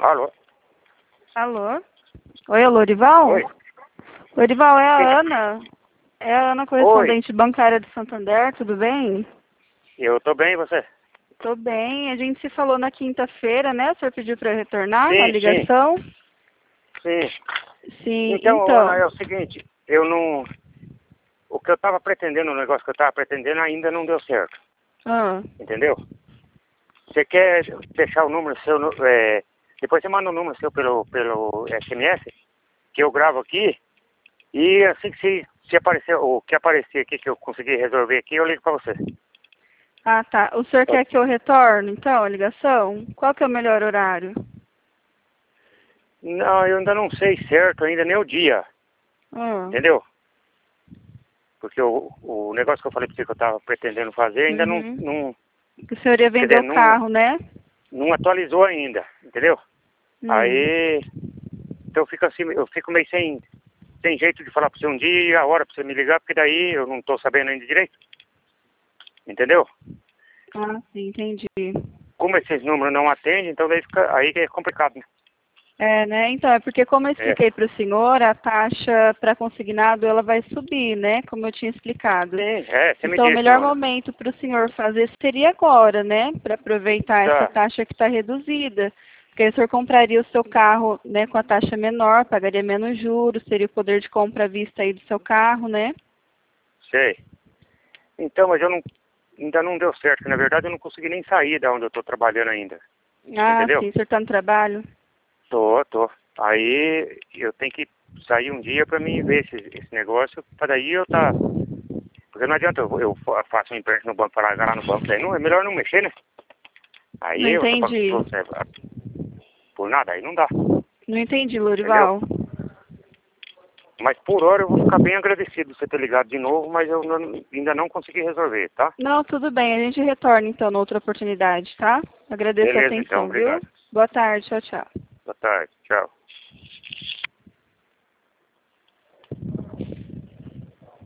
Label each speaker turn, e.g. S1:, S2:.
S1: Alô?
S2: Alô? Oi, Lorival?
S1: Oi.
S2: Lorival, é
S1: Quem?
S2: a Ana. É a Ana, correspondente bancária do Santander, tudo bem?
S1: Eu tô bem, e você?
S2: Tô bem. A gente se falou na quinta-feira, né? O senhor pediu para retornar a
S1: Sim, sim,
S2: ligação?
S1: sim.
S2: Sim,
S1: Então, Ana,
S2: então.
S1: é o seguinte, eu não... O que eu tava pretendendo, o negócio que eu tava pretendendo ainda não deu certo,
S2: Ah,
S1: entendeu? Você quer deixar o número seu, depois você manda o número seu pelo SMS, que eu gravo aqui, e assim que se aparecer, o que aparecer aqui, que eu conseguir resolver aqui, eu ligo pra você.
S2: tá. O senhor quer que eu retorne, então, a ligação? Qual que é o melhor horário?
S1: Não, eu ainda não sei certo, ainda nem o dia,
S2: Ah,
S1: entendeu? Porque o negócio que eu falei pra você que eu tava pretendendo fazer ainda
S2: uhum.
S1: não
S2: Que o senhor ia
S1: quer
S2: vender
S1: dizer,
S2: o carro, né?
S1: não atualizou ainda, entendeu?
S2: Hum.
S1: Aí, então eu fico assim, eu fico meio sem jeito de falar pra você um dia e a hora pra você me ligar, porque daí eu não tô sabendo ainda direito, entendeu?
S2: Ah, sim, entendi.
S1: Como esses números não atendem, então daí fica, aí que é complicado, né?
S2: É, né? Então, é porque como eu
S1: É,
S2: expliquei para o senhor, a taxa para consignado ela vai subir, né? Como eu tinha explicado.
S1: sim, você me
S2: Então, o
S1: disse,
S2: melhor
S1: Ana.
S2: momento para o senhor fazer seria agora, né? Para aproveitar essa
S1: Tá,
S2: taxa que está reduzida. Porque aí o senhor compraria o seu carro, né, com a taxa menor, pagaria menos juros, teria o poder de compra à vista aí do seu carro, né?
S1: sei. Então, mas ainda não deu certo, que na verdade eu não consegui nem sair da onde eu tô trabalhando ainda,
S2: Ah,
S1: entendeu?
S2: sim, o senhor está no trabalho?
S1: Tô. Aí eu tenho que sair um dia pra mim ver esse negócio, pra daí eu tá. Porque não adianta eu faço um empréstimo no banco para largar lá no banco, daí não, é melhor não mexer, né?
S2: Não
S1: Aí eu tô pagando
S2: entendi.
S1: por nada, aí não dá,
S2: Não entendi,
S1: entendeu?
S2: Lorival.
S1: Mas por hora eu vou ficar bem agradecido por você ter ligado de novo, mas eu ainda não consegui resolver, tá?
S2: Não, tudo bem. A gente retorna então noutra oportunidade, tá? Agradeço a
S1: Beleza então,
S2: atenção, viu?
S1: obrigado.
S2: Boa tarde. Tchau, tchau.
S1: Boa tarde, tchau.